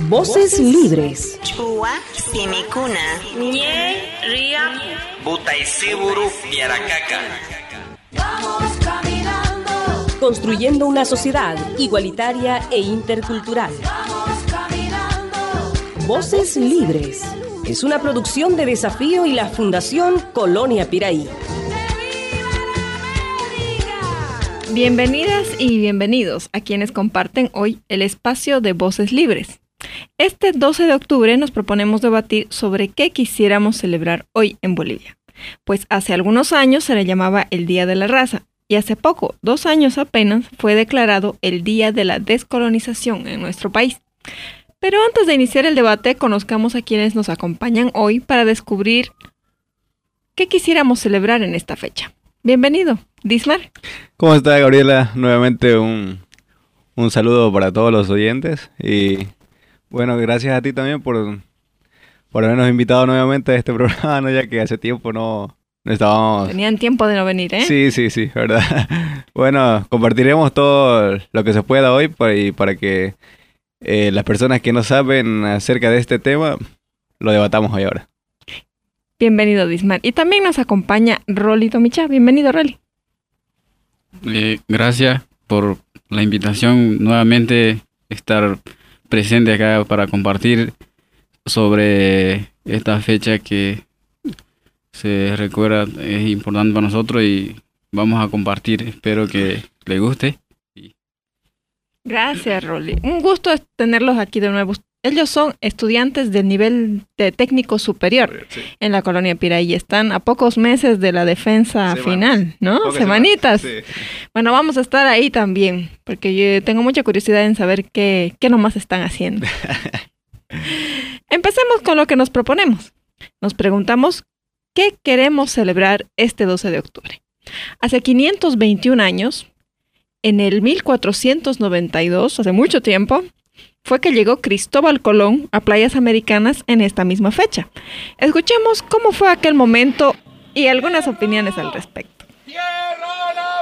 Voces libres. Chua Simicuna. Nye Ria Butaisiburu Yaracaka. Vamos caminando. Construyendo una sociedad igualitaria e intercultural. Vamos caminando. Voces libres. Es una producción de Desafío y la Fundación Colonia Piraí. Bienvenidas y bienvenidos a quienes comparten hoy el espacio de Voces Libres. Este 12 de octubre nos proponemos debatir sobre qué quisiéramos celebrar hoy en Bolivia. Pues hace algunos años se le llamaba el Día de la Raza y hace poco, 2 años apenas, fue declarado el Día de la Descolonización en nuestro país. Pero antes de iniciar el debate, conozcamos a quienes nos acompañan hoy para descubrir qué quisiéramos celebrar en esta fecha. Bienvenido, Dismar. ¿Cómo está, Gabriela? Nuevamente un saludo para todos los oyentes y bueno, gracias a ti también por habernos invitado nuevamente a este programa, ¿no? Ya que hace tiempo no estábamos... Tenían tiempo de no venir, ¿eh? Sí, verdad. Bueno, compartiremos todo lo que se pueda hoy para que las personas que no saben acerca de este tema lo debatamos hoy ahora. Bienvenido, Dismar. Y también nos acompaña Rolly Tomicha. Bienvenido, Rolly. Gracias por la invitación, nuevamente estar presente acá para compartir sobre esta fecha que se recuerda, es importante para nosotros y vamos a compartir, espero que les guste. Gracias, Rolly. Un gusto tenerlos aquí de nuevo. Ellos son estudiantes del nivel de técnico superior en la Colonia Piraí. Están a pocos meses de la defensa final, ¿no? Pocas Semanitas. semanas, sí. Bueno, vamos a estar ahí también, porque yo tengo mucha curiosidad en saber qué nomás están haciendo. Empecemos con lo que nos proponemos. Nos preguntamos, ¿qué queremos celebrar este 12 de octubre? Hace 521 años, en el 1492, hace mucho tiempo, fue que llegó Cristóbal Colón a playas americanas en esta misma fecha. Escuchemos cómo fue aquel momento y algunas opiniones al respecto. ¡Tierra a la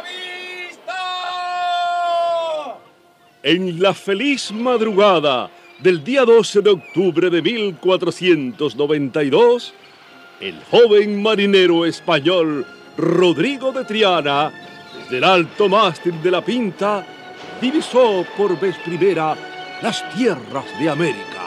vista! En la feliz madrugada del día 12 de octubre de 1492, el joven marinero español Rodrigo de Triana, desde el alto mástil de la Pinta, divisó por vez primera las tierras de América.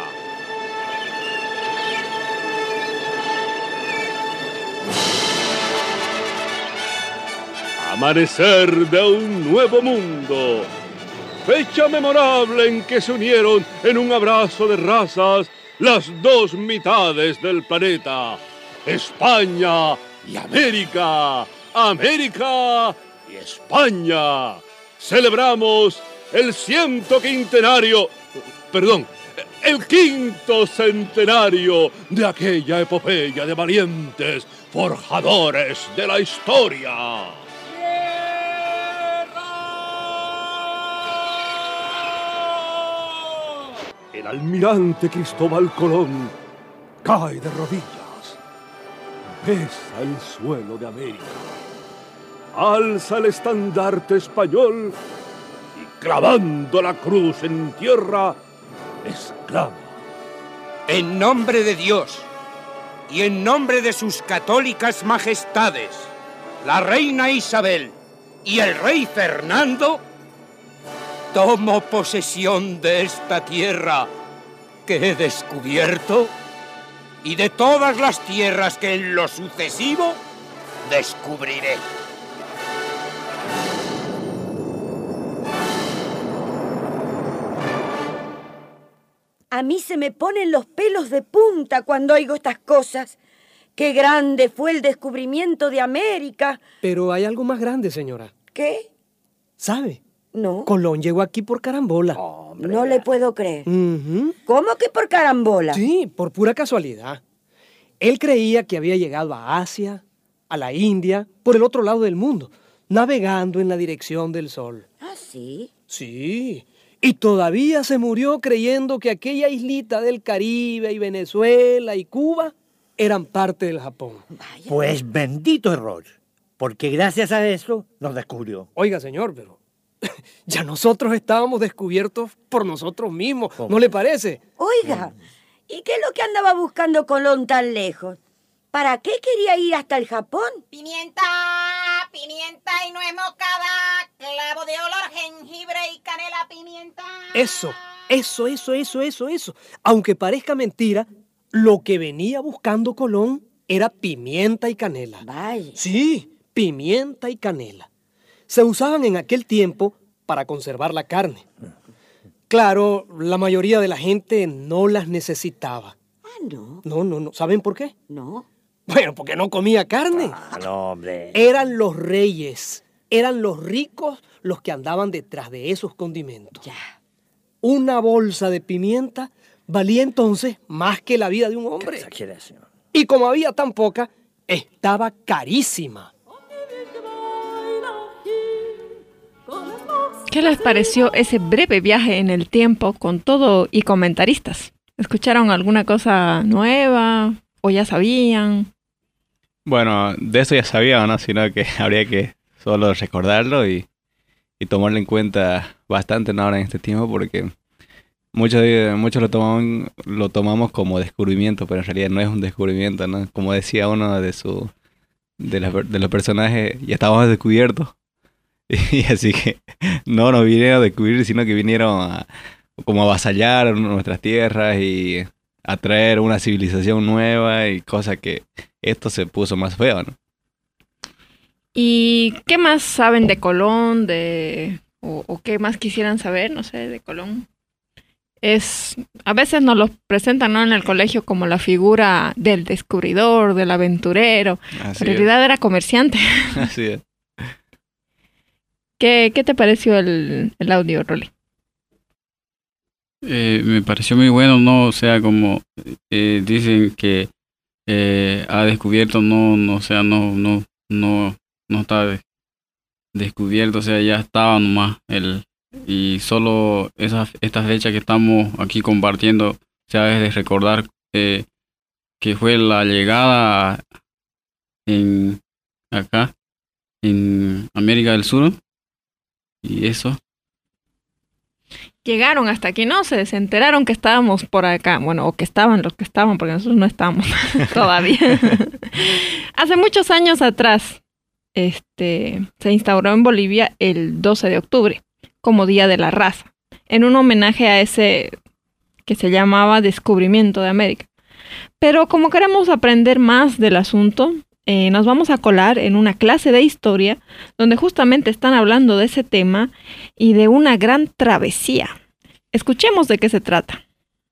Amanecer de un nuevo mundo. Fecha memorable en que se unieron en un abrazo de razas las dos mitades del planeta. España y América. América y España. Celebramos el 5º centenario de aquella epopeya de valientes forjadores de la historia. El almirante Cristóbal Colón cae de rodillas, besa el suelo de América, alza el estandarte español y clavando la cruz en tierra, exclama: En nombre de Dios y en nombre de sus católicas majestades, la reina Isabel y el rey Fernando, tomo posesión de esta tierra que he descubierto y de todas las tierras que en lo sucesivo descubriré. A mí se me ponen los pelos de punta cuando oigo estas cosas. ¡Qué grande fue el descubrimiento de América! Pero hay algo más grande, señora. ¿Qué? ¿Sabe? No. Colón llegó aquí por carambola. No le puedo creer. Ujú. ¿Cómo que por carambola? Sí, por pura casualidad. Él creía que había llegado a Asia, a la India, por el otro lado del mundo, navegando en la dirección del sol. ¿Ah, sí? Sí. Y todavía se murió creyendo que aquella islita del Caribe y Venezuela y Cuba eran parte del Japón. Vaya. Pues bendito error, porque gracias a eso nos descubrió. Oiga, señor, pero ya nosotros estábamos descubiertos por nosotros mismos, ¿no le parece? Oiga, ¿y qué es lo que andaba buscando Colón tan lejos? ¿Para qué quería ir hasta el Japón? Pimienta y nuez moscada, clavo de olor, jengibre y canela, pimienta. Eso. Aunque parezca mentira, lo que venía buscando Colón era pimienta y canela. Vaya. Sí, pimienta y canela. Se usaban en aquel tiempo para conservar la carne. Claro, la mayoría de la gente no las necesitaba. Ah, ¿no? No. ¿Saben por qué? No. Bueno, porque no comía carne. No, hombre. Eran los reyes, eran los ricos los que andaban detrás de esos condimentos. Ya. Una bolsa de pimienta valía entonces más que la vida de un hombre. Qué exageración. Y como había tan poca, estaba carísima. ¿Qué les pareció ese breve viaje en el tiempo con todo y comentaristas? ¿Escucharon alguna cosa nueva o ya sabían? Bueno, de eso ya sabía, ¿no? Sino que habría que solo recordarlo y tomarlo en cuenta bastante, ¿no? Ahora en este tiempo, porque muchos lo tomamos como descubrimiento, pero en realidad no es un descubrimiento, ¿no? Como decía uno de los personajes, ya estábamos descubiertos. Y así que no nos vinieron a descubrir, sino que vinieron como a avasallar nuestras tierras y a traer una civilización nueva y cosa que esto se puso más feo, ¿no? ¿Y qué más saben de Colón? O qué más quisieran saber, no sé, de Colón? A veces nos lo presentan, ¿no?, en el colegio como la figura del descubridor, del aventurero. Así en realidad era comerciante. Así es. ¿Qué te pareció el audio, Rolly? Me pareció muy bueno, ¿no? O sea, como dicen que ha descubierto, no está descubierto, o sea, ya estaba nomás y solo esta fecha que estamos aquí compartiendo, o sea, es de recordar que fue la llegada acá en América del Sur y eso. Llegaron hasta aquí, ¿no? Se enteraron que estábamos por acá. Bueno, o que estaban los que estaban, porque nosotros no estábamos todavía. Hace muchos años atrás, se instauró en Bolivia el 12 de octubre como Día de la Raza, en un homenaje a ese que se llamaba Descubrimiento de América. Pero como queremos aprender más del asunto, nos vamos a colar en una clase de historia donde justamente están hablando de ese tema y de una gran travesía. Escuchemos de qué se trata.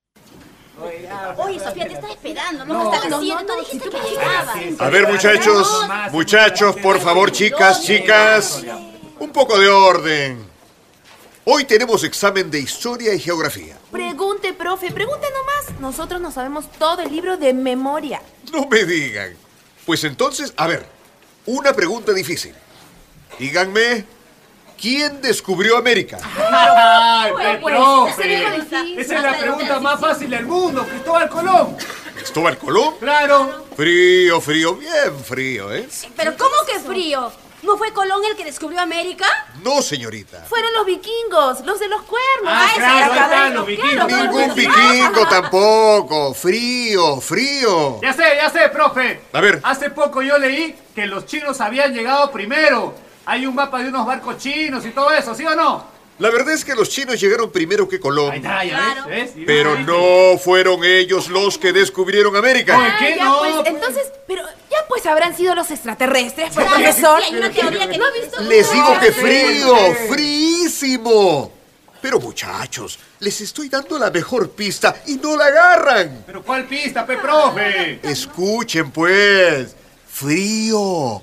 Oye, Sofía, te estás esperando. No estás diciendo, no dijiste que llegabas. A ver, muchachos, por favor, chicas, un poco de orden. Hoy tenemos examen de historia y geografía. Pregunte, profe, pregunte nomás. Nosotros no sabemos todo el libro de memoria. No me digan. Pues entonces, a ver, una pregunta difícil. Díganme, ¿quién descubrió América? ¡Ay, profe! Esa es la pregunta más fácil del mundo, Cristóbal Colón. ¿Cristóbal Colón? ¡Claro! Frío, bien frío, ¿eh? ¿Pero cómo que frío? ¿No fue Colón el que descubrió América? No, señorita. Fueron los vikingos, los de los cuernos. Ah, claro, ahí están los vikingos. Ningún vikingo tampoco. Frío. Ya sé, profe. A ver. Hace poco yo leí que los chinos habían llegado primero. Hay un mapa de unos barcos chinos y todo eso, ¿sí o no? La verdad es que los chinos llegaron primero que Colón. Ahí está, ya ves. Pero no fueron ellos los que descubrieron América. ¿Por qué no? Pues, entonces, pero ya pues habrán sido los extraterrestres, pues, profesor. Sí, hay una teoría que no he visto. Les digo que fríísimo. Pero muchachos, les estoy dando la mejor pista y no la agarran. ¿Pero cuál pista, profe? Escuchen, pues. Frío.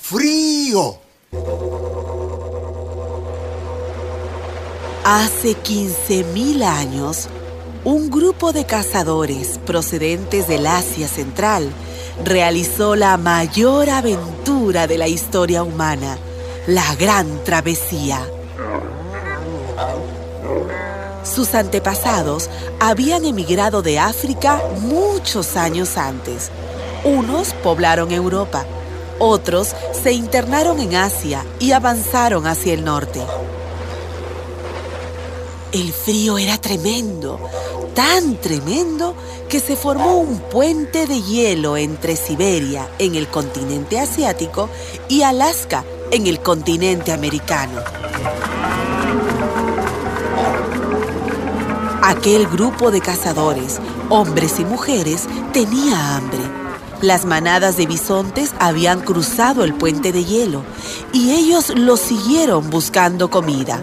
Hace 15.000 años, un grupo de cazadores procedentes del Asia Central realizó la mayor aventura de la historia humana, la Gran Travesía. Sus antepasados habían emigrado de África muchos años antes. Unos poblaron Europa, otros se internaron en Asia y avanzaron hacia el norte. El frío era tremendo, tan tremendo que se formó un puente de hielo entre Siberia, en el continente asiático, y Alaska, en el continente americano. Aquel grupo de cazadores, hombres y mujeres, tenía hambre. Las manadas de bisontes habían cruzado el puente de hielo y ellos los siguieron buscando comida.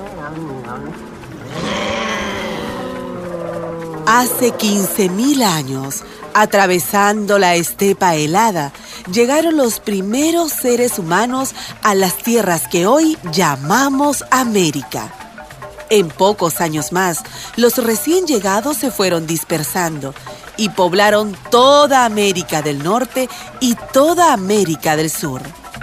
Hace 15.000 años, atravesando la estepa helada, llegaron los primeros seres humanos a las tierras que hoy llamamos América. En pocos años más, los recién llegados se fueron dispersando y poblaron toda América del Norte y toda América del Sur.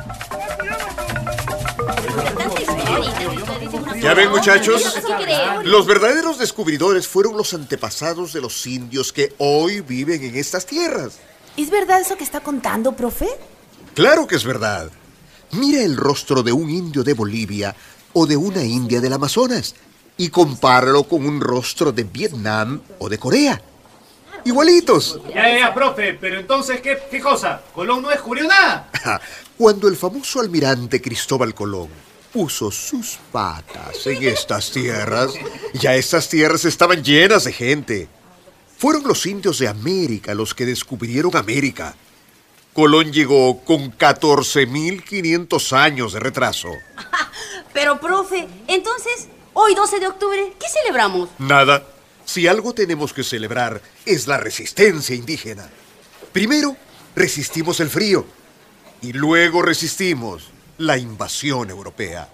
¿Ya ven, muchachos? Los verdaderos descubridores fueron los antepasados de los indios que hoy viven en estas tierras. ¿Es verdad eso que está contando, profe? Claro que es verdad. Mira el rostro de un indio de Bolivia o de una india del Amazonas y compáralo con un rostro de Vietnam o de Corea. Igualitos. Ya, profe, pero entonces, ¿qué cosa? ¿Colón no descubrió nada? Cuando el famoso almirante Cristóbal Colón puso sus patas en estas tierras, ya estas tierras estaban llenas de gente. Fueron los indios de América los que descubrieron América. Colón llegó con 14.500 años de retraso. Pero, profe, entonces, hoy 12 de octubre, ¿qué celebramos? Nada. Si algo tenemos que celebrar es la resistencia indígena. Primero, resistimos el frío y luego resistimos la invasión europea.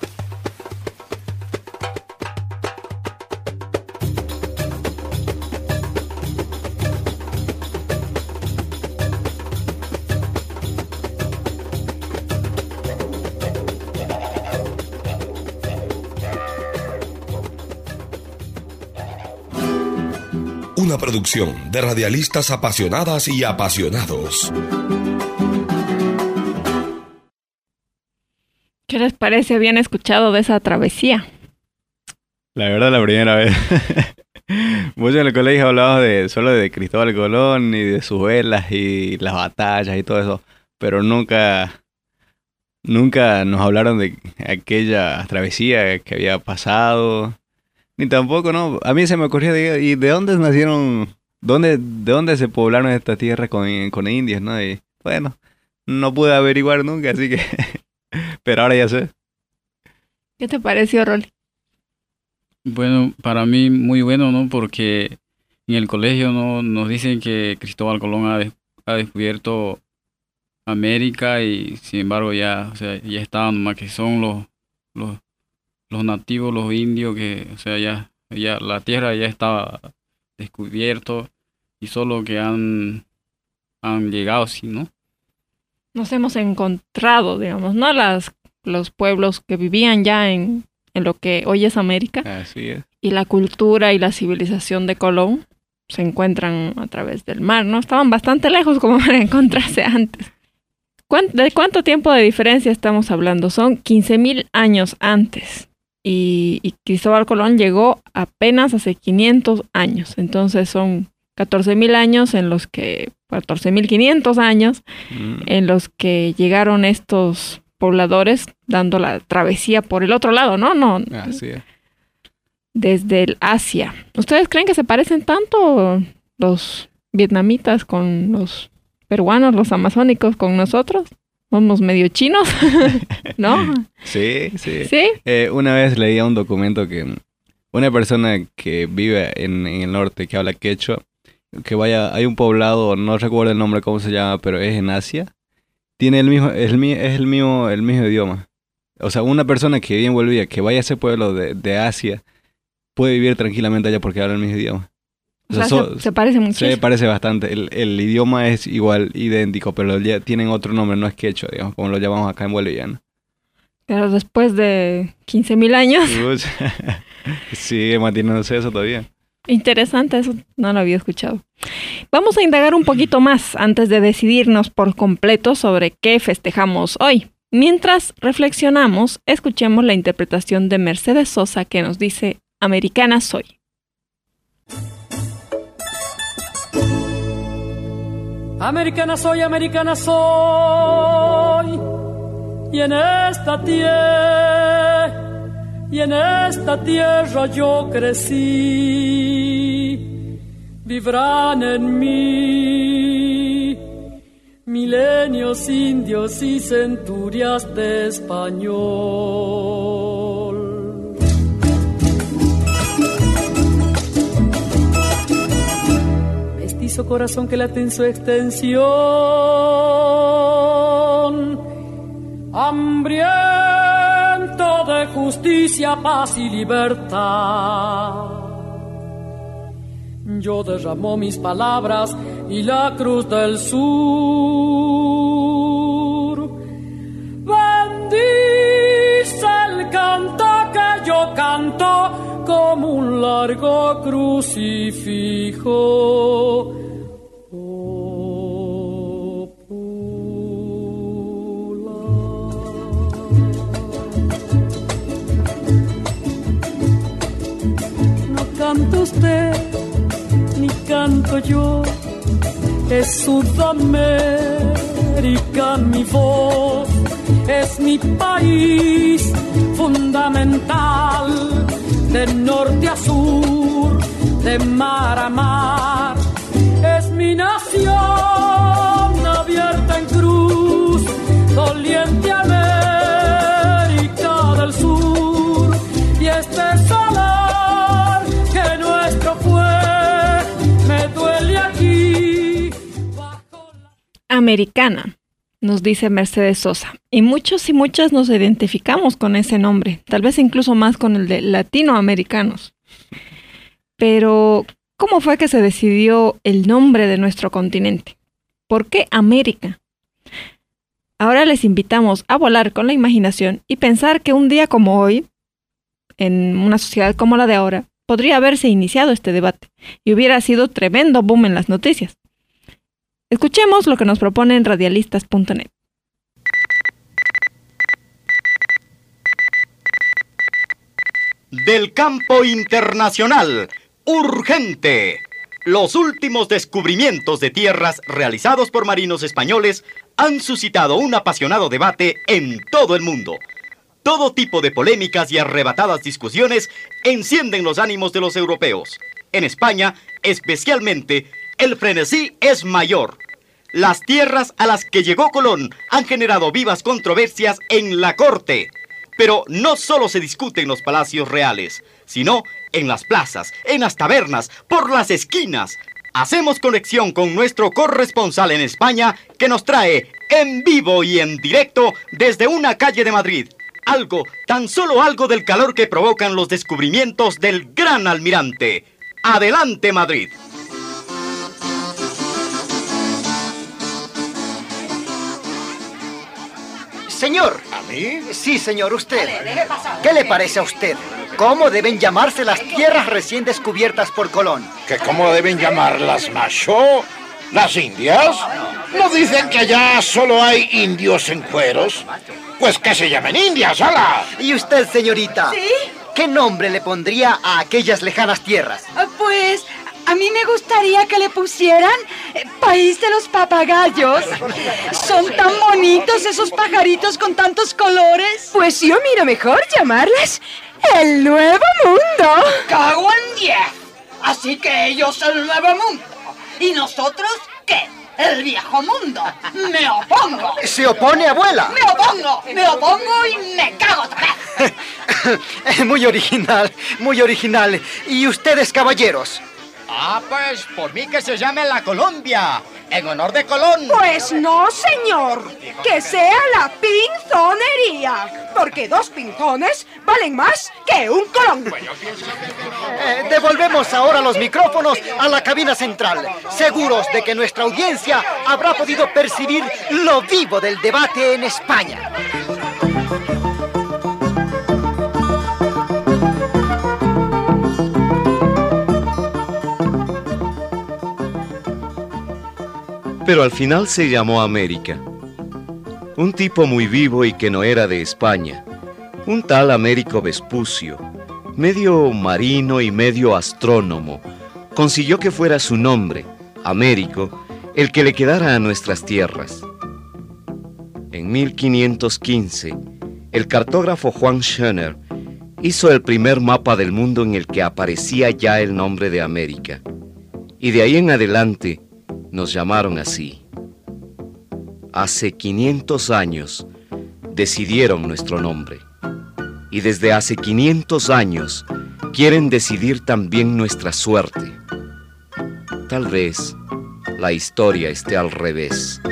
Una producción de radialistas apasionadas y apasionados. ¿Qué les parece? ¿Habían escuchado de esa travesía? La verdad, la primera vez. Muchos en el colegio hablaban solo de Cristóbal Colón y de sus velas y las batallas y todo eso, pero nunca nos hablaron de aquella travesía que había pasado, ni tampoco, ¿no? A mí se me ocurría, ¿y de dónde nacieron, de dónde se poblaron estas tierras con indios, ¿no? Y bueno, no pude averiguar nunca, así que... Pero ahora ya sé. ¿Qué te pareció, Rolly? Bueno, para mí muy bueno, ¿no? Porque en el colegio no nos dicen que Cristóbal Colón ha descubierto América y sin embargo ya estaban, nomás que son los nativos, los indios, que o sea ya la tierra ya estaba descubierto y solo que han llegado así, ¿no? Nos hemos encontrado, digamos, ¿no? Los pueblos que vivían ya en lo que hoy es América. Así es. Y la cultura y la civilización de Colón se encuentran a través del mar, ¿no? Estaban bastante lejos como para encontrarse antes. ¿De cuánto tiempo de diferencia estamos hablando? Son 15.000 años antes. Y Cristóbal Colón llegó apenas hace 500 años. Entonces son 14.000 años en los que... 14.500 años en los que llegaron estos pobladores dando la travesía por el otro lado, ¿no? No. Así es. Desde el Asia. ¿Ustedes creen que se parecen tanto los vietnamitas con los peruanos, los amazónicos con nosotros? Somos medio chinos, ¿no? Sí. ¿Sí? Una vez leía un documento que una persona que vive en el norte, que habla quechua, hay un poblado, no recuerdo el nombre cómo se llama, pero es en Asia, tiene el mismo idioma. O sea, una persona que vive en Bolivia, que vaya a ese pueblo de Asia, puede vivir tranquilamente allá porque habla el mismo idioma. O sea, se parece muchísimo. Se parece bastante. El idioma es igual, idéntico, pero ya tienen otro nombre, no es quechua, digamos, como lo llamamos acá en Bolivia, ¿no? Pero después de 15.000 años. Sigue manteniéndose eso todavía. Interesante, eso no lo había escuchado. Vamos a indagar un poquito más antes de decidirnos por completo sobre qué festejamos hoy. Mientras reflexionamos, escuchemos la interpretación de Mercedes Sosa que nos dice Americana soy. Americana soy, y en esta tierra yo crecí, vivrán en mí milenios indios y centurias de español. Mestizo corazón que late en su extensión, hambriento de justicia, paz y libertad. Yo derramó mis palabras y la cruz del sur bendice el canto que yo canto como un largo crucifijo. No canta usted ni canto yo, es Sudamérica mi voz, es mi país fundamental, de norte a sur, de mar a mar, es mi nación abierta en cruz, doliente América del Sur, y este solar que nuestro fue, me duele aquí. Americana, nos dice Mercedes Sosa, y muchos y muchas nos identificamos con ese nombre, tal vez incluso más con el de latinoamericanos. Pero, ¿cómo fue que se decidió el nombre de nuestro continente? ¿Por qué América? Ahora les invitamos a volar con la imaginación y pensar que un día como hoy, en una sociedad como la de ahora, podría haberse iniciado este debate y hubiera sido tremendo boom en las noticias. Escuchemos lo que nos propone en radialistas.net. Del campo internacional, urgente. Los últimos descubrimientos de tierras realizados por marinos españoles han suscitado un apasionado debate en todo el mundo. Todo tipo de polémicas y arrebatadas discusiones encienden los ánimos de los europeos. En España, especialmente, el frenesí es mayor. Las tierras a las que llegó Colón han generado vivas controversias en la corte. Pero no solo se discute en los palacios reales, sino en las plazas, en las tabernas, por las esquinas. Hacemos conexión con nuestro corresponsal en España, que nos trae en vivo y en directo desde una calle de Madrid. Algo, tan solo algo del calor que provocan los descubrimientos del gran almirante. ¡Adelante, Madrid! Señor. ¿A mí? Sí, señor, usted. ¿Qué le parece a usted? ¿Cómo deben llamarse las tierras recién descubiertas por Colón? ¿Que cómo deben llamarlas, macho? ¿Las Indias? ¿No dicen que allá solo hay indios en cueros? Pues que se llamen Indias, ¡hala! ¿Y usted, señorita? ¿Sí? ¿Qué nombre le pondría a aquellas lejanas tierras? Pues a mí me gustaría que le pusieran País de los Papagayos. Son tan bonitos esos pajaritos con tantos colores. Pues yo miro mejor llamarlas El Nuevo Mundo. ¡Cago en 10! Así que ellos el Nuevo Mundo. ¿Y nosotros qué? El Viejo Mundo. ¡Me opongo! ¿Se opone, abuela? ¡Me opongo y me cago otra vez! Muy original, muy original. ¿Y ustedes, caballeros? Ah, pues por mí que se llame la Colombia, en honor de Colón. Pues no, señor, que sea la pinzonería, porque 2 pinzones valen más que un Colón. Devolvemos ahora los micrófonos a la cabina central, seguros de que nuestra audiencia habrá podido percibir lo vivo del debate en España. Pero al final se llamó América. Un tipo muy vivo y que no era de España, un tal Américo Vespucio, medio marino y medio astrónomo, consiguió que fuera su nombre, Américo, el que le quedara a nuestras tierras. En 1515, el cartógrafo Juan Schoner hizo el primer mapa del mundo en el que aparecía ya el nombre de América. Y de ahí en adelante nos llamaron así. Hace 500 años decidieron nuestro nombre. Y desde hace 500 años quieren decidir también nuestra suerte. Tal vez la historia esté al revés.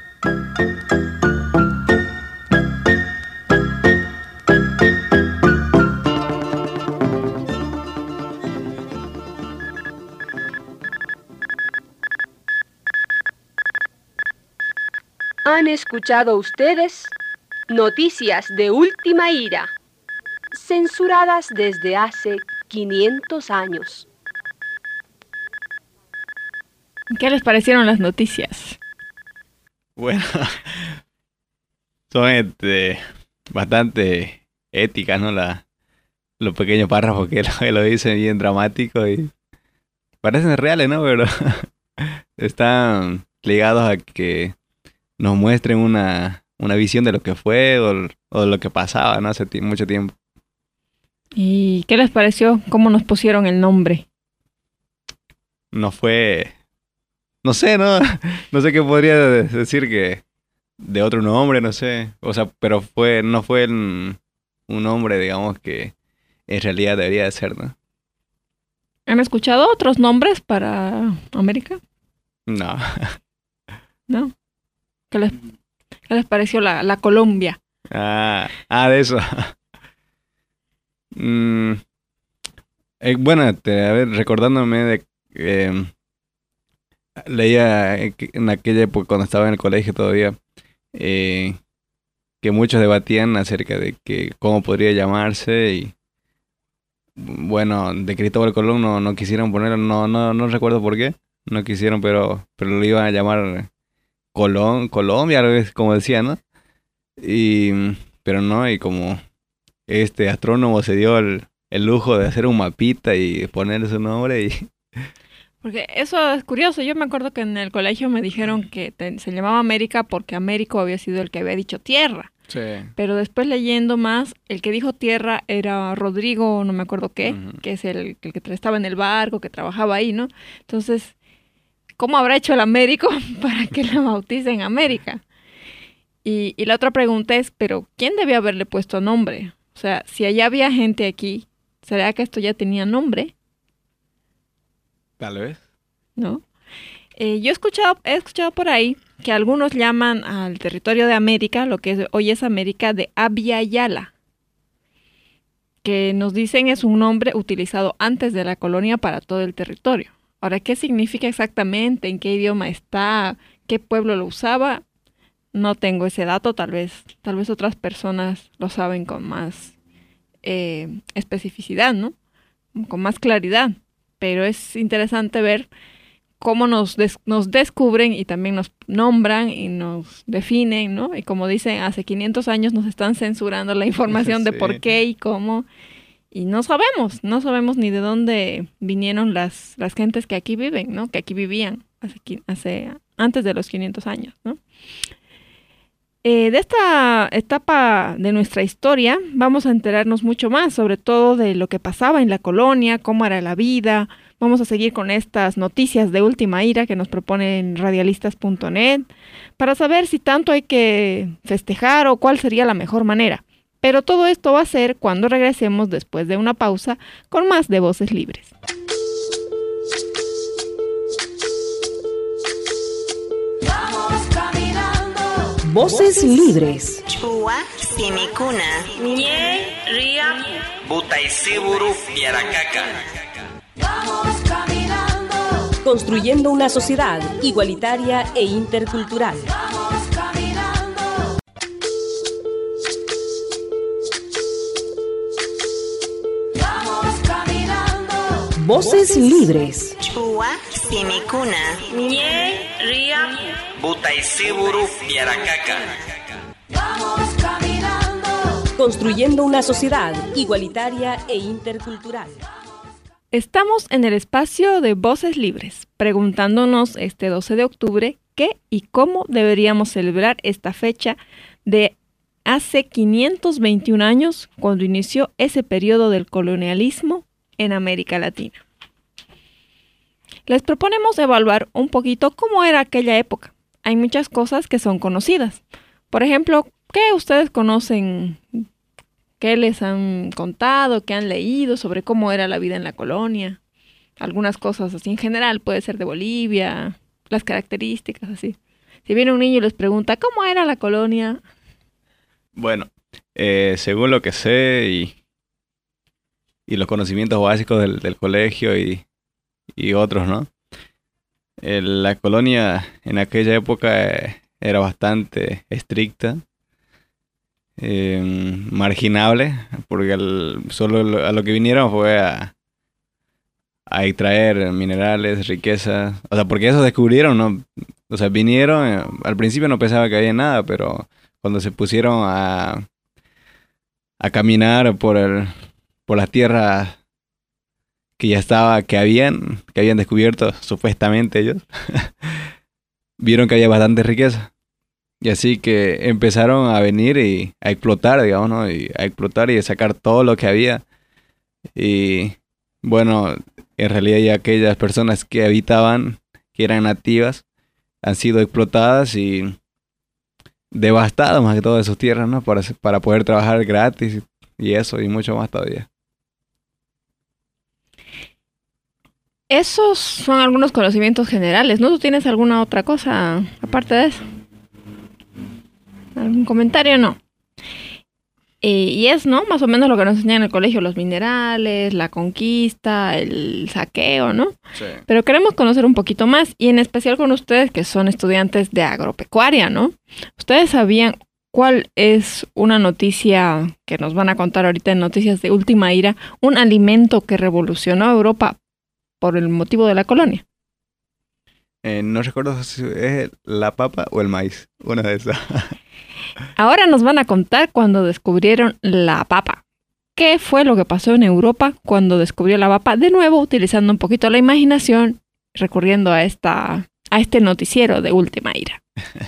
Han escuchado ustedes noticias de última hora, censuradas desde hace 500 años. ¿Qué les parecieron las noticias? Bueno, son bastante éticas, ¿no? Los pequeños párrafos que lo dicen bien dramáticos y parecen reales, ¿no? Pero están ligados a que nos muestren una visión de lo que fue o de lo que pasaba, ¿no? Hace mucho tiempo. ¿Y qué les pareció? ¿Cómo nos pusieron el nombre? No fue... No sé, ¿no? No sé qué podría decir que... De otro nombre, no sé. O sea, pero no fue un nombre, digamos, que en realidad debería de ser, ¿no? ¿Han escuchado otros nombres para América? No. ¿No? ¿Qué les pareció la Colombia? De eso. Bueno, a ver, recordándome de leía en aquella época cuando estaba en el colegio todavía que muchos debatían acerca de que cómo podría llamarse y bueno, de Cristóbal Colón no quisieron ponerlo, no recuerdo por qué, no quisieron, pero lo iban a llamar Colombia, como decía, ¿no? Pero no, y como este astrónomo se dio el lujo de hacer un mapita y ponerle su nombre y... Porque eso es curioso, yo me acuerdo que en el colegio me dijeron que se llamaba América porque Américo había sido el que había dicho tierra. Sí. Pero después leyendo más, el que dijo tierra era Rodrigo, no me acuerdo qué, que es el que estaba en el barco, que trabajaba ahí, ¿no? Entonces, ¿cómo habrá hecho el Américo para que la bauticen América? Y la otra pregunta es, ¿pero quién debió haberle puesto nombre? O sea, si allá había gente aquí, ¿será que esto ya tenía nombre? Tal vez. ¿No? Yo he escuchado por ahí que algunos llaman al territorio de América, lo que hoy es América, de Abya Yala, que nos dicen es un nombre utilizado antes de la colonia para todo el territorio. Ahora, ¿qué significa exactamente? ¿En qué idioma está? ¿Qué pueblo lo usaba? No tengo ese dato, tal vez otras personas lo saben con más especificidad, ¿no? Con más claridad. Pero es interesante ver cómo nos descubren y también nos nombran y nos definen, ¿no? Y como dicen, hace 500 años nos están censurando la información de por qué y cómo. Y no sabemos ni de dónde vinieron las gentes que aquí viven, ¿no? Que aquí vivían antes de los 500 años, ¿no? De esta etapa de nuestra historia vamos a enterarnos mucho más, sobre todo de lo que pasaba en la colonia, cómo era la vida. Vamos a seguir con estas noticias de última hora que nos proponen radialistas.net para saber si tanto hay que festejar o cuál sería la mejor manera. Pero todo esto va a ser cuando regresemos después de una pausa con más de Voces Libres. Voces Libres. Chua, Simicuna. Ñe, Ria. Butaisiburu, Piaracaca. Vamos caminando. Construyendo una sociedad igualitaria e intercultural. Vamos caminando. Vamos caminando. Voces Libres. Chua, Simicuna. Ñe, Ria. Butaisiburu, Piaracaca. Vamos caminando. construyendo una sociedad igualitaria e intercultural. Estamos en el espacio de Voces Libres, preguntándonos este 12 de octubre qué y cómo deberíamos celebrar esta fecha de hace 521 años, cuando inició ese periodo del colonialismo en América Latina. Les proponemos evaluar un poquito cómo era aquella época. Hay muchas cosas que son conocidas. Por ejemplo, ¿qué ustedes conocen? ¿Qué les han contado? ¿Qué han leído sobre cómo era la vida en la colonia? Algunas cosas así en general, puede ser de Bolivia, las características así. Si viene un niño y les pregunta, ¿cómo era la colonia? Bueno, según lo que sé y los conocimientos básicos del colegio y otros, ¿no? La colonia en aquella época era bastante estricta, marginable, porque solo a lo que vinieron fue a extraer minerales, riquezas, o sea, porque eso descubrieron, ¿no? O sea, vinieron, al principio no pensaba que había nada, pero cuando se pusieron a caminar por las tierras que habían descubierto supuestamente ellos, vieron que había bastante riqueza. Y así que empezaron a venir y a explotar, digamos, ¿no? Y a explotar y a sacar todo lo que había. Y bueno, en realidad ya aquellas personas que habitaban, que eran nativas, han sido explotadas y devastadas más que todo de sus tierras, ¿no? Para poder trabajar gratis y eso y mucho más todavía. Esos son algunos conocimientos generales, ¿no? ¿Tú tienes alguna otra cosa aparte de eso? ¿Algún comentario? No. Y es, ¿no? Más o menos lo que nos enseñan en el colegio, los minerales, la conquista, el saqueo, ¿no? Sí. Pero queremos conocer un poquito más, y en especial con ustedes que son estudiantes de agropecuaria, ¿no? ¿Ustedes sabían cuál es una noticia que nos van a contar ahorita en Noticias de Última Ira, un alimento que revolucionó a Europa por el motivo de la colonia? No recuerdo si es la papa o el maíz, una de esas. Ahora nos van a contar cuando descubrieron la papa. ¿Qué fue lo que pasó en Europa cuando descubrió la papa? De nuevo, utilizando un poquito la imaginación, recurriendo a este noticiero de Última Ira.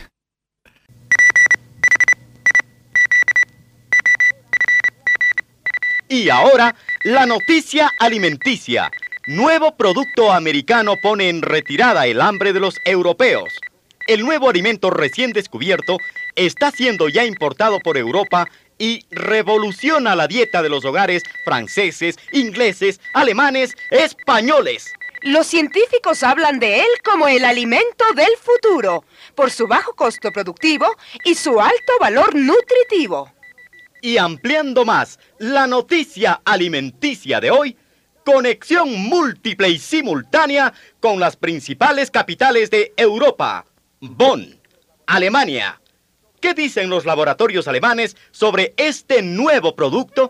Y ahora, la noticia alimenticia. Nuevo producto americano pone en retirada el hambre de los europeos. El nuevo alimento recién descubierto está siendo ya importado por Europa y revoluciona la dieta de los hogares franceses, ingleses, alemanes, españoles. Los científicos hablan de él como el alimento del futuro, por su bajo costo productivo y su alto valor nutritivo. Y ampliando más la noticia alimenticia de hoy, conexión múltiple y simultánea con las principales capitales de Europa. Bonn, Alemania. ¿Qué dicen los laboratorios alemanes sobre este nuevo producto?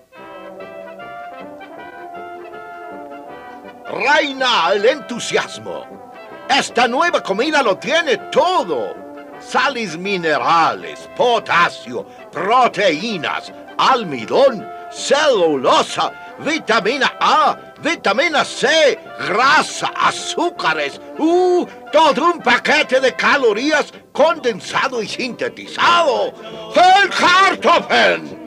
Reina el entusiasmo. Esta nueva comida lo tiene todo. Sales minerales, potasio, proteínas, almidón, celulosa, vitamina A, vitamina C, grasa, azúcares. Todo un paquete de calorías condensado y sintetizado. ¡El Kartoffeln!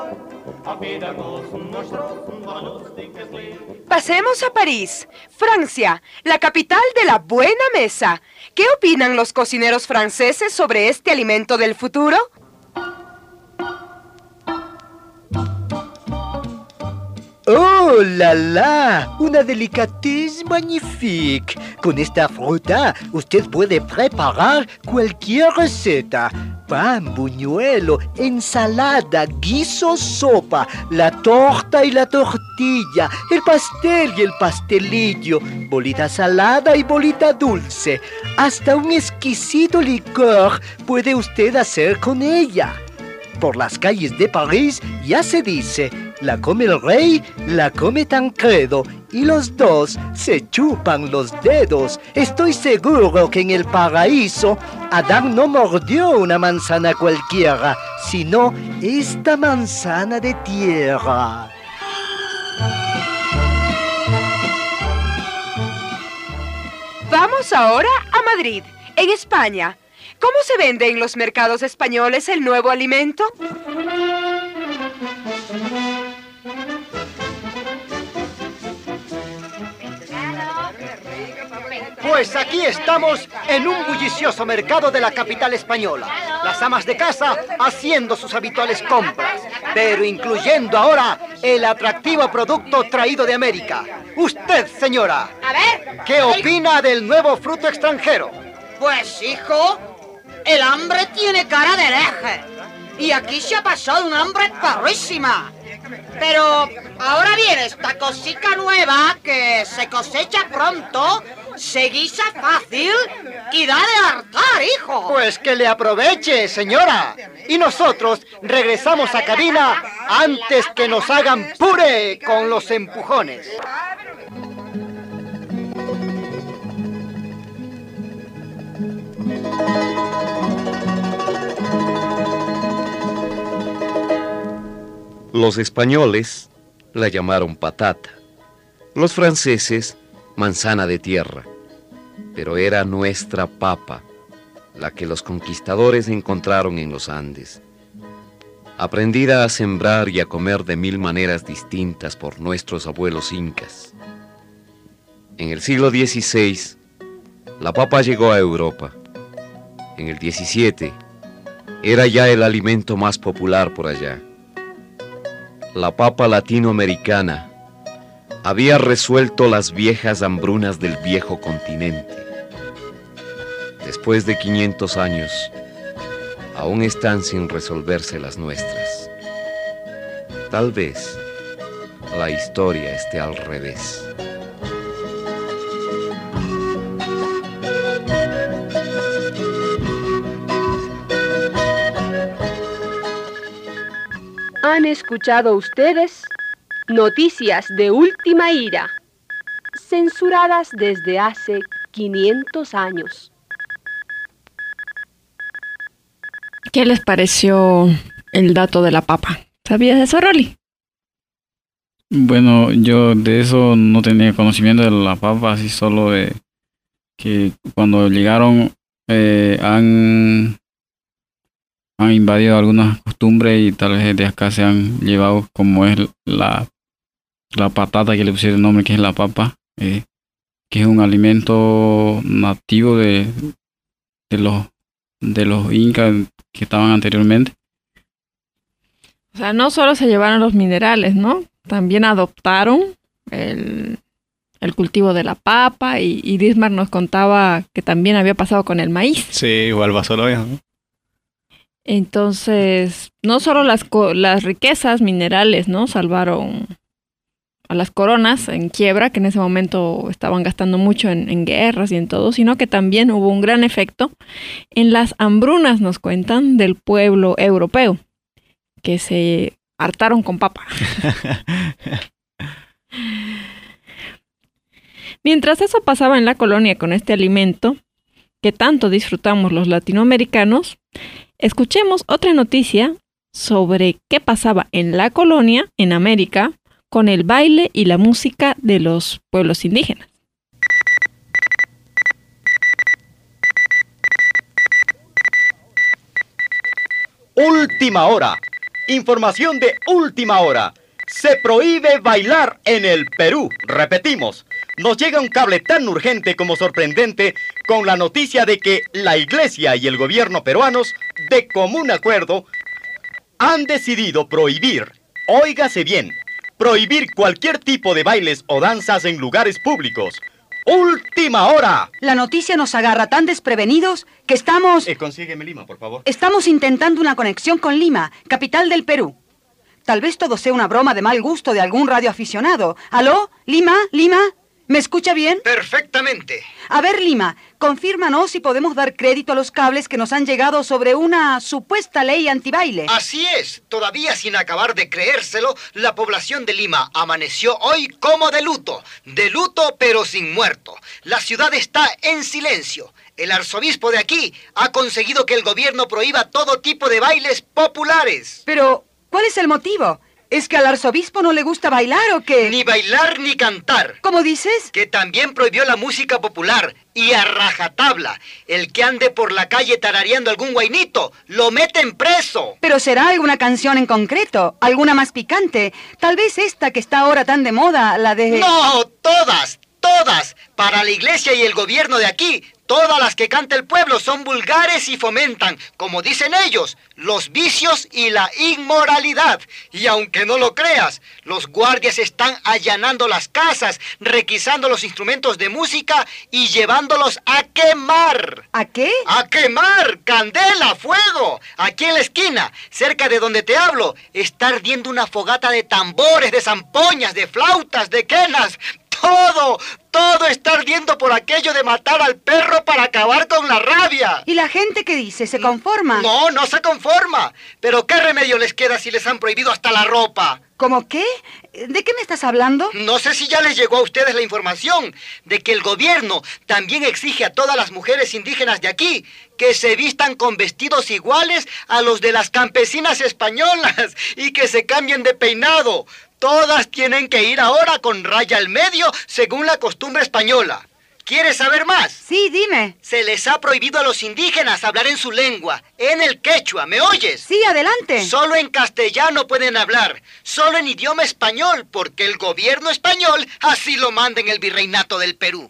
Pasemos a París, Francia, la capital de la buena mesa. ¿Qué opinan los cocineros franceses sobre este alimento del futuro? ¡Oh, la la! Una delicatesse magnifique. Con esta fruta, usted puede preparar cualquier receta. Pan, buñuelo, ensalada, guiso, sopa, la torta y la tortilla, el pastel y el pastelillo, bolita salada y bolita dulce. Hasta un exquisito licor puede usted hacer con ella. Por las calles de París ya se dice, la come el rey, la come Tancredo, y los dos se chupan los dedos. Estoy seguro que en el paraíso Adán no mordió una manzana cualquiera, sino esta manzana de tierra. Vamos ahora a Madrid, en España. ¿Cómo se vende en los mercados españoles el nuevo alimento? Pues aquí estamos en un bullicioso mercado de la capital española. Las amas de casa haciendo sus habituales compras, pero incluyendo ahora el atractivo producto traído de América. Usted, señora, A ver. ¿qué opina del nuevo fruto extranjero? Pues, hijo, el hambre tiene cara de hereje. Y aquí se ha pasado un hambre perrísima. Pero ahora viene esta cosica nueva que se cosecha pronto, se guisa fácil y da de hartar, hijo. Pues que le aproveche, señora. Y nosotros regresamos a cabina antes que nos hagan puré con los empujones. Los españoles la llamaron patata, los franceses manzana de tierra, pero era nuestra papa, la que los conquistadores encontraron en los Andes. Aprendida a sembrar y a comer de 1000 maneras distintas por nuestros abuelos incas. En el siglo XVI, la papa llegó a Europa. En el XVII, era ya el alimento más popular por allá. La papa latinoamericana había resuelto las viejas hambrunas del viejo continente. Después de 500 años, aún están sin resolverse las nuestras. Tal vez la historia esté al revés. Han escuchado ustedes noticias de última ira, censuradas desde hace 500 años. ¿Qué les pareció el dato de la papa? ¿Sabías eso, Rolly? Bueno, yo de eso no tenía conocimiento de la papa, así solo de que cuando llegaron han invadido algunas costumbres y tal vez de acá se han llevado como es la patata que le pusieron el nombre, que es la papa, que es un alimento nativo de los incas que estaban anteriormente. O sea, no solo se llevaron los minerales, ¿no? También adoptaron el cultivo de la papa y Dismar nos contaba que también había pasado con el maíz. Sí, igual pasó lo mismo, ¿no? Entonces, no solo las riquezas minerales, ¿no? Salvaron a las coronas en quiebra, que en ese momento estaban gastando mucho en guerras y en todo, sino que también hubo un gran efecto en las hambrunas, nos cuentan, del pueblo europeo, que se hartaron con papa. Mientras eso pasaba en la colonia con este alimento, que tanto disfrutamos los latinoamericanos, escuchemos otra noticia sobre qué pasaba en la colonia, en América, con el baile y la música de los pueblos indígenas. Última hora. Información de última hora. Se prohíbe bailar en el Perú. Repetimos, nos llega un cable tan urgente como sorprendente con la noticia de que la Iglesia y el gobierno peruanos, de común acuerdo, han decidido prohibir, óigase bien, prohibir cualquier tipo de bailes o danzas en lugares públicos. ¡Última hora! La noticia nos agarra tan desprevenidos que estamos... Consígueme Lima, por favor. Estamos intentando una conexión con Lima, capital del Perú. Tal vez todo sea una broma de mal gusto de algún radioaficionado. ¿Aló? ¿Lima? ¿Lima? ¿Me escucha bien? Perfectamente. A ver, Lima, confírmanos si podemos dar crédito a los cables que nos han llegado sobre una supuesta ley antibaile. Así es. Todavía sin acabar de creérselo, la población de Lima amaneció hoy como de luto pero sin muerto. La ciudad está en silencio. El arzobispo de aquí ha conseguido que el gobierno prohíba todo tipo de bailes populares. Pero, ¿cuál es el motivo? ¿Es que al arzobispo no le gusta bailar o qué? Ni bailar ni cantar. ¿Cómo dices? Que también prohibió la música popular y a rajatabla. El que ande por la calle tarareando algún guainito, lo meten preso. Pero será alguna canción en concreto, alguna más picante. Tal vez esta que está ahora tan de moda, la de... No, todas. Para la iglesia y el gobierno de aquí, todas las que canta el pueblo son vulgares y fomentan, como dicen ellos, los vicios y la inmoralidad. Y aunque no lo creas, los guardias están allanando las casas, requisando los instrumentos de música y llevándolos a quemar. ¿A qué? ¡A quemar! ¡Candela! ¡Fuego! Aquí en la esquina, cerca de donde te hablo, está ardiendo una fogata de tambores, de zampoñas, de flautas, de quenas. Todo está ardiendo por aquello de matar al perro para acabar con la rabia. ¿Y la gente qué dice? ¿Se conforma? No se conforma. Pero ¿qué remedio les queda si les han prohibido hasta la ropa? ¿Cómo qué? ¿De qué me estás hablando? No sé si ya les llegó a ustedes la información de que el gobierno también exige a todas las mujeres indígenas de aquí que se vistan con vestidos iguales a los de las campesinas españolas y que se cambien de peinado. Todas tienen que ir ahora con raya al medio, según la costumbre española. ¿Quieres saber más? Sí, dime. Se les ha prohibido a los indígenas hablar en su lengua, en el quechua, ¿me oyes? Sí, adelante. Solo en castellano pueden hablar, solo en idioma español, porque el gobierno español así lo manda en el virreinato del Perú.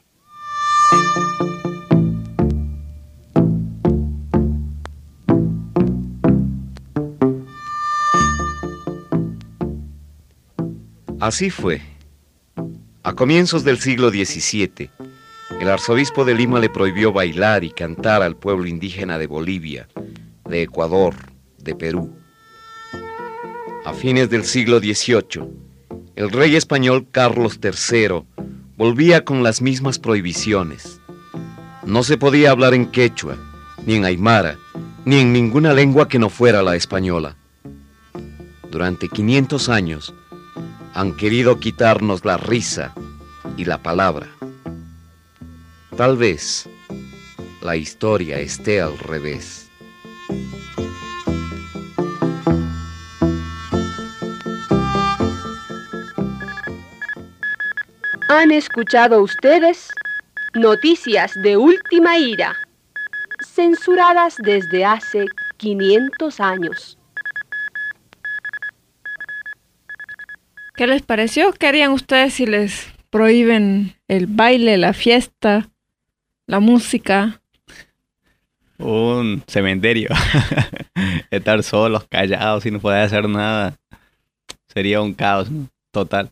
Así fue. A comienzos del siglo XVII, el arzobispo de Lima le prohibió bailar y cantar al pueblo indígena de Bolivia, de Ecuador, de Perú. A fines del siglo XVIII, el rey español Carlos III volvía con las mismas prohibiciones. No se podía hablar en quechua, ni en aymara, ni en ninguna lengua que no fuera la española. Durante 500 años, han querido quitarnos la risa y la palabra. Tal vez la historia esté al revés. Han escuchado ustedes noticias de última ira, censuradas desde hace 500 años. ¿Qué les pareció? ¿Qué harían ustedes si les prohíben el baile, la fiesta, la música? Un cementerio. Estar solos, callados, sin poder hacer nada. Sería un caos, ¿no? Total.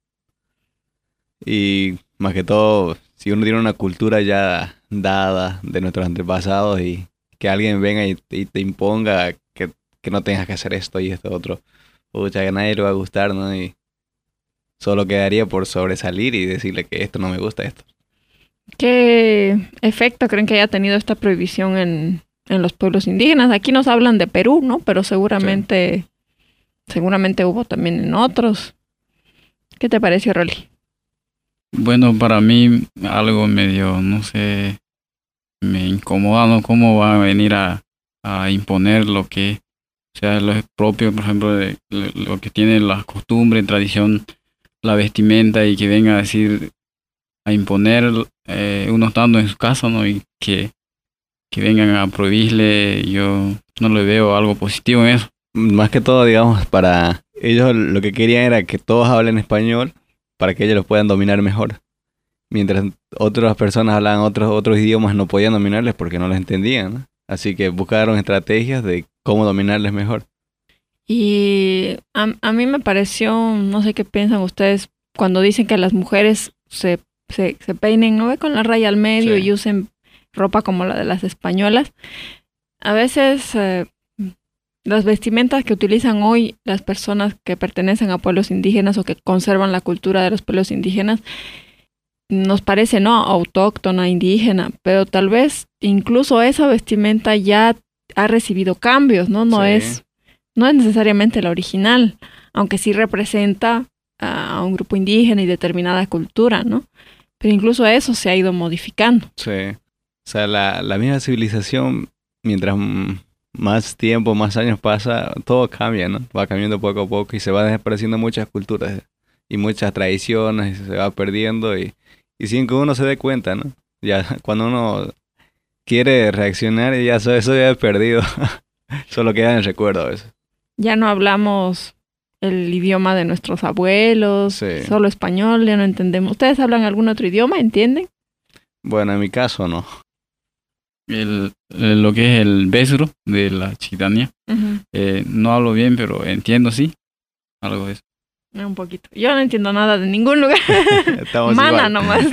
Y más que todo, si uno tiene una cultura ya dada de nuestros antepasados y que alguien venga y te imponga que no tengas que hacer esto y esto otro, pucha, que a nadie le va a gustar, ¿no? Y solo quedaría por sobresalir y decirle que esto no me gusta, esto. ¿Qué efecto creen que haya tenido esta prohibición en los pueblos indígenas? Aquí nos hablan de Perú, ¿no? Pero seguramente hubo también en otros. ¿Qué te pareció, Rolly? Bueno, para mí algo medio, no sé, me incomoda, ¿no? ¿Cómo va a venir a imponer lo que, o sea, lo propio, por ejemplo, de lo que tiene la costumbre, tradición, la vestimenta, y que venga a decir, a imponer uno estando en su casa, ¿no? Y que vengan a prohibirle, yo no le veo algo positivo en eso. Más que todo, digamos, para ellos lo que querían era que todos hablen español para que ellos los puedan dominar mejor. Mientras otras personas hablaban otros idiomas, no podían dominarles porque no les entendían, ¿no? Así que buscaron estrategias de cómo dominarles mejor. Y a mí me pareció, no sé qué piensan ustedes, cuando dicen que las mujeres se peinen, ¿no? Con la raya al medio, sí, y usen ropa como la de las españolas. A veces las vestimentas que utilizan hoy las personas que pertenecen a pueblos indígenas o que conservan la cultura de los pueblos indígenas nos parece, ¿no? Autóctona, indígena, pero tal vez incluso esa vestimenta ya ha recibido cambios, ¿no? No es necesariamente la original, aunque sí representa a un grupo indígena y determinada cultura, ¿no? Pero incluso eso se ha ido modificando. Sí. O sea, la misma civilización, mientras más tiempo, más años pasa, todo cambia, ¿no? Va cambiando poco a poco y se van desapareciendo muchas culturas y muchas tradiciones, y se va perdiendo y sin que uno se dé cuenta, ¿no? Ya cuando uno quiere reaccionar, ya eso ya es perdido. Solo queda en el recuerdo a veces. Ya no hablamos el idioma de nuestros abuelos, solo español, ya no entendemos. ¿Ustedes hablan algún otro idioma? ¿Entienden? Bueno, en mi caso no. Lo que es el besro de la chiquitania, no hablo bien, pero entiendo sí, algo de eso. Un poquito. Yo no entiendo nada de ningún lugar. Mana igual. Nomás.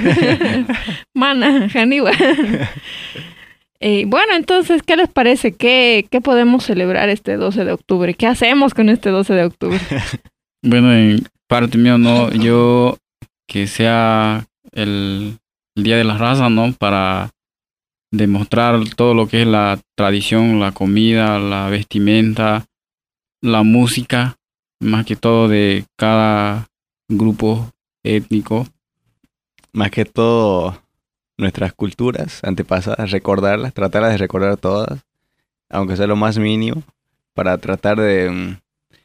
Mana, Janiwa. Bueno, entonces, ¿qué les parece? ¿Qué podemos celebrar este 12 de octubre? ¿Qué hacemos con este 12 de octubre? Bueno, en parte mío, no, yo que sea el Día de la Raza, ¿no? Para demostrar todo lo que es la tradición, la comida, la vestimenta, la música, más que todo de cada grupo étnico. Más que todo nuestras culturas antepasadas, recordarlas, tratar de recordar todas, aunque sea lo más mínimo, para tratar de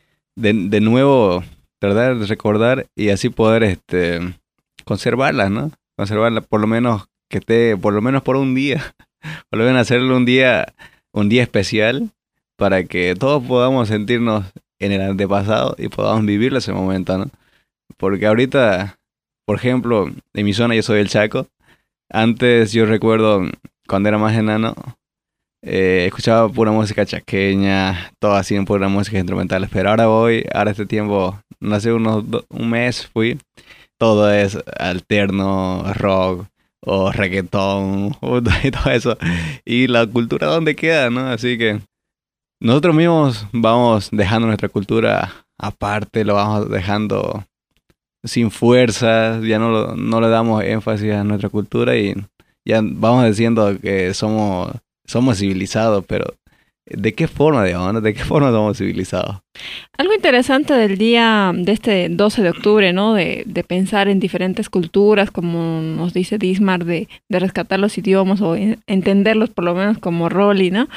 nuevo, tratar de recordar y así poder conservarlas, ¿no? Conservarlas por lo menos que esté, por lo menos por un día, por lo menos hacerlo un día especial para que todos podamos sentirnos en el antepasado y podamos vivir ese momento, ¿no? Porque ahorita, por ejemplo, en mi zona, yo soy del Chaco. Antes yo recuerdo cuando era más enano, escuchaba pura música chaqueña, todo así en pura música instrumentales. Pero ahora este tiempo, no hace un mes fui, todo es alterno, rock o reggaetón y todo eso. Y la cultura ¿dónde queda, no? Así que nosotros mismos vamos dejando nuestra cultura aparte, lo vamos dejando sin fuerzas, ya no le damos énfasis a nuestra cultura y ya vamos diciendo que somos civilizados, pero ¿de qué forma, digamos? ¿De qué forma somos civilizados? Algo interesante del día de este 12 de octubre, ¿no? De pensar en diferentes culturas, como nos dice Dismar, de rescatar los idiomas o entenderlos por lo menos como Rolly, ¿no?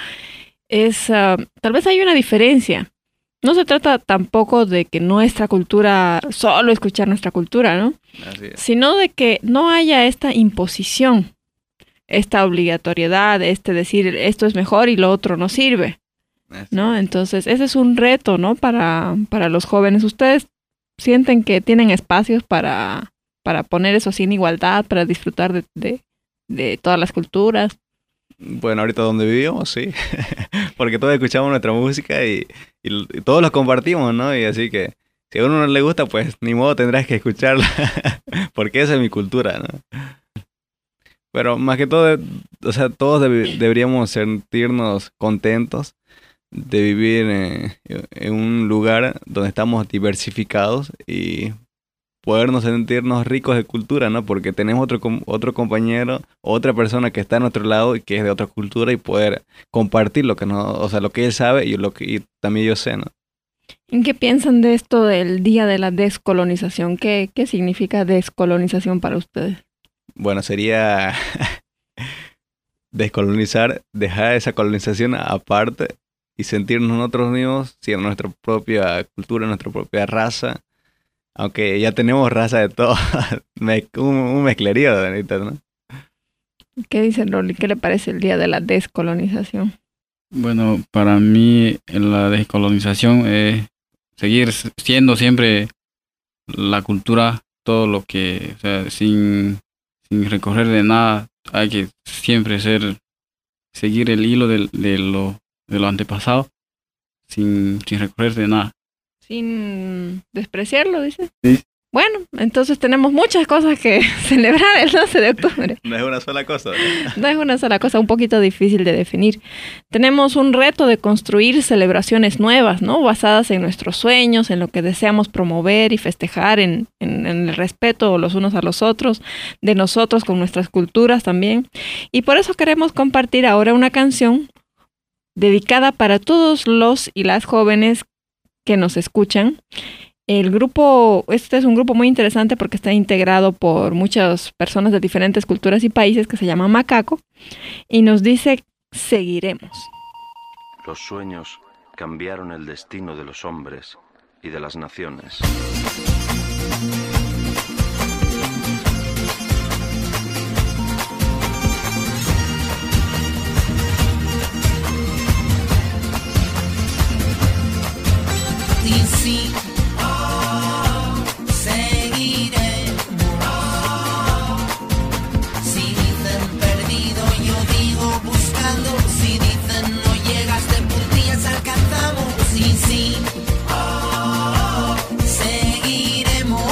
Tal vez hay una diferencia. No se trata tampoco de que nuestra cultura, solo escuchar nuestra cultura, ¿no? Así es. Sino de que no haya esta imposición, esta obligatoriedad, decir esto es mejor y lo otro no sirve, ¿no? Entonces, ese es un reto, ¿no? Para los jóvenes. ¿Ustedes sienten que tienen espacios para poner eso así en igualdad, para disfrutar de todas las culturas? Bueno, ahorita donde vivimos, sí. Porque todos escuchamos nuestra música y todos los compartimos, ¿no? Y así que si a uno no le gusta, pues ni modo tendrás que escucharla. Porque esa es mi cultura, ¿no? Pero más que todo, o sea, todos deberíamos sentirnos contentos de vivir en un lugar donde estamos diversificados y podernos sentirnos ricos de cultura, ¿no? Porque tenemos otro compañero, otra persona que está a nuestro lado y que es de otra cultura y poder compartir lo que lo que él sabe y también yo sé, ¿no? ¿En qué piensan de esto del Día de la Descolonización? ¿Qué significa descolonización para ustedes? Bueno, sería descolonizar, dejar esa colonización aparte y sentirnos nosotros mismos siendo nuestra propia cultura, nuestra propia raza. Aunque ya tenemos raza de todo, un mezclerío de ahorita, ¿no? ¿Qué dice Rolly? ¿Qué le parece el Día de la Descolonización? Bueno, para mí la descolonización es seguir siendo siempre la cultura, todo lo que, o sea, sin recorrer de nada, hay que siempre seguir el hilo de lo antepasado, sin recorrer de nada. Sin despreciarlo, dice. Sí, Bueno, entonces tenemos muchas cosas que celebrar el 12 de octubre. No es una sola cosa. No es una sola cosa, un poquito difícil de definir. Tenemos un reto de construir celebraciones nuevas, ¿no? Basadas en nuestros sueños, en lo que deseamos promover y festejar, en el respeto los unos a los otros, de nosotros con nuestras culturas también. Y por eso queremos compartir ahora una canción dedicada para todos los y las jóvenes que nos escuchan. El grupo, este es un grupo muy interesante porque está integrado por muchas personas de diferentes culturas y países, que se llama Macaco, y nos dice: seguiremos. Los sueños cambiaron el destino de los hombres y de las naciones. Y sí, seguiremos. Si dicen perdido, yo digo buscando. Si dicen no llegas de puntillas, alcanzamos. Y sí, seguiremos.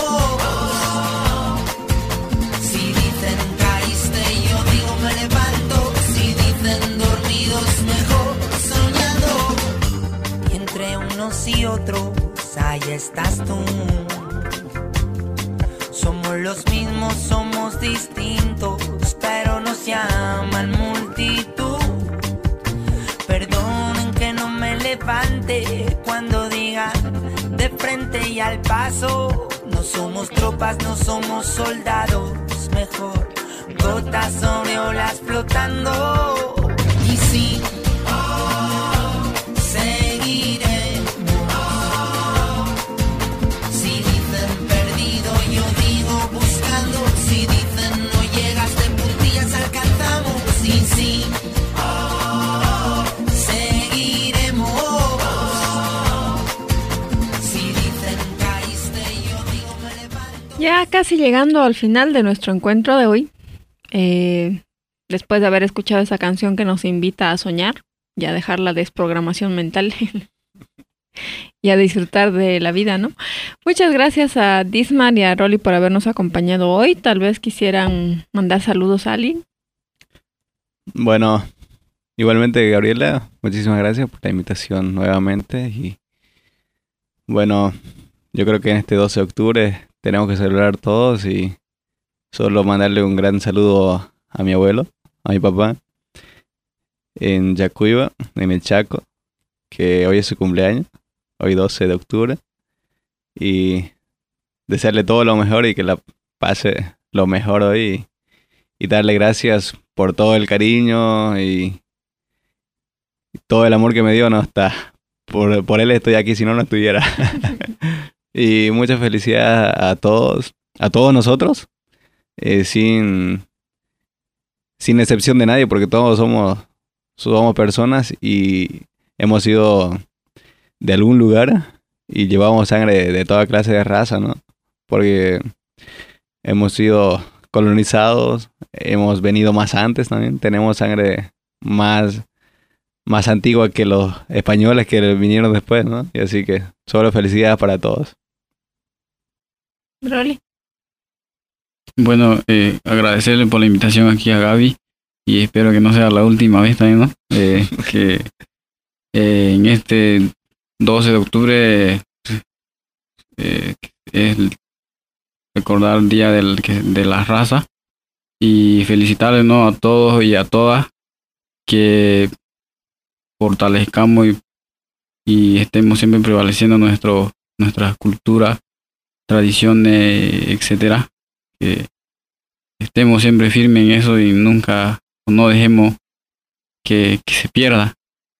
Si dicen caíste, yo digo me levanto. Si dicen dormidos, mejor soñando. Y entre unos y otros, ahí estás tú. Somos los mismos, somos distintos, pero nos llaman multitud. Perdonen que no me levante cuando digan de frente y al paso. No somos tropas, no somos soldados, mejor gotas sobre olas flotando. Y sí, seguiré. Si dicen perdido, yo digo buscando. Si dicen no llegas de puntillas, alcanzamos. Y sí, seguiremos. Si dicen caíste, yo digo me levanto. Ya casi llegando al final de nuestro encuentro de hoy, después de haber escuchado esa canción que nos invita a soñar y a dejar la desprogramación mental y a disfrutar de la vida, ¿no? Muchas gracias a Dismar y a Rolly por habernos acompañado hoy. Tal vez quisieran mandar saludos a alguien. Bueno, igualmente, Gabriela, muchísimas gracias por la invitación nuevamente. Y bueno, yo creo que en este 12 de octubre tenemos que celebrar todos, y solo mandarle un gran saludo a mi abuelo, a mi papá, en Yacuiba, en el Chaco, que hoy es su cumpleaños, hoy 12 de octubre, y desearle todo lo mejor y que la pase lo mejor hoy, y darle gracias por todo el cariño y todo el amor que me dio. No está, por él estoy aquí, si no, no estuviera. Y mucha felicidad a todos nosotros, sin excepción de nadie, porque todos somos personas y hemos sido de algún lugar y llevamos sangre de toda clase de raza, ¿no? Porque hemos sido colonizados, hemos venido más antes también, tenemos sangre más antigua que los españoles que vinieron después, ¿no? Y así que solo felicidades para todos. Rolly. Bueno, agradecerle por la invitación aquí a Gaby, y espero que no sea la última vez también, ¿no? Que en este 12 de octubre es recordar el Día de la Raza, y felicitarles, ¿no?, a todos y a todas, que fortalezcamos y estemos siempre prevaleciendo nuestra cultura, tradiciones, etcétera, que estemos siempre firmes en eso y nunca, no dejemos que se pierda.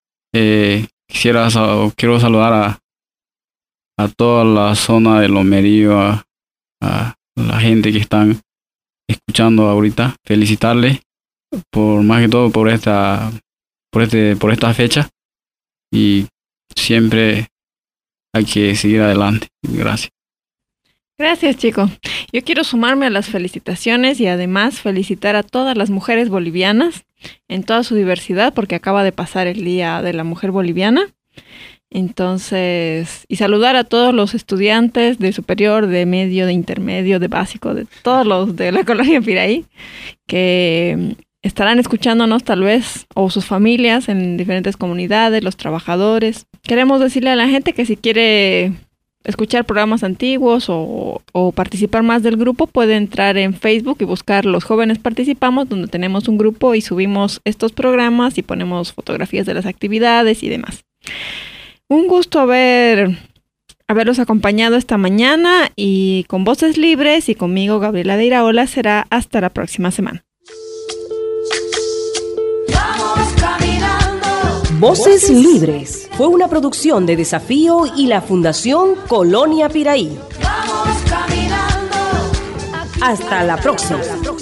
Quiero saludar a toda la zona de Lomerío, a la gente que están escuchando ahorita, felicitarles por más que todo por esta fecha, y siempre hay que seguir adelante. Gracias. Gracias, chicos. Yo quiero sumarme a las felicitaciones y además felicitar a todas las mujeres bolivianas en toda su diversidad, porque acaba de pasar el Día de la Mujer Boliviana. Entonces, y saludar a todos los estudiantes de superior, de medio, de intermedio, de básico, de todos los de la colonia Piraí, que estarán escuchándonos tal vez, o sus familias en diferentes comunidades, los trabajadores. Queremos decirle a la gente que si quiere escuchar programas antiguos o participar más del grupo, puede entrar en Facebook y buscar Los Jóvenes Participamos, donde tenemos un grupo y subimos estos programas y ponemos fotografías de las actividades y demás. Un gusto haberlos acompañado esta mañana, y con Voces Libres y conmigo, Gabriela de Iraola, será hasta la próxima semana. Voces Libres fue una producción de Desafío y la Fundación Colonia Piraí. Hasta la próxima.